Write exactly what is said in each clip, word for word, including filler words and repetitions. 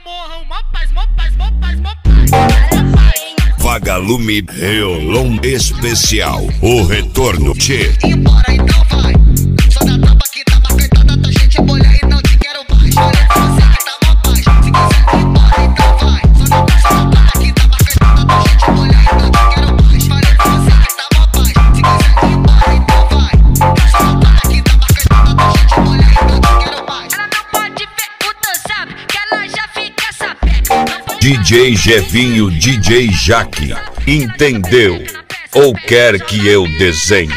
morram, mó paz, mó paz, mó paz, mó paz, mó paz. Vagalume Reolon Especial, o retorno, tchê. Embora então vai, só da tropa que tá marcada, tua gente bolha e não te quero mais. Falei pra você que tá mó paz, se quiser ir embora então vai. Só da, só da tropa que tá marcada, tua gente bolha e não te quero mais. Falei pra você que tá mó paz, se quiser ir embora então vai. Só da tropa que tá marcada, tua gente bolha e não te quero mais. Ela não pode ver o dançado, que ela já fica sapeca. D J Jevinho, D J Jaque, entendeu? Ou quer que eu desenhe?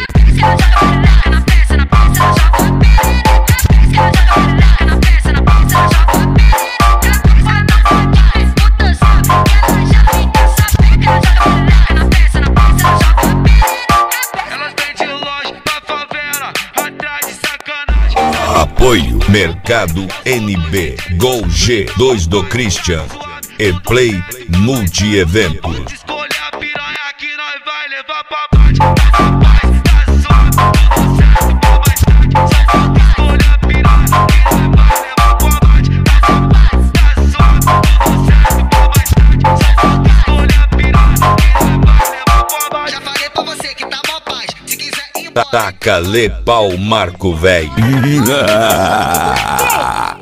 Apoio Mercado N B, Gol G dois do Christian e Play Multi-Eventos. Escolha a piranha que nós vai levar pra bate. Tá só tudo certo por mais tarde. Só falta escolher a piranha que nós vai levar pra bate. Tá só tudo certo por mais tarde. Só falta escolher a piranha que nós vai levar pra bate. Já falei pra você que tá mó paz, se quiser ir embora. Taca-lhe pau, Marco Véi.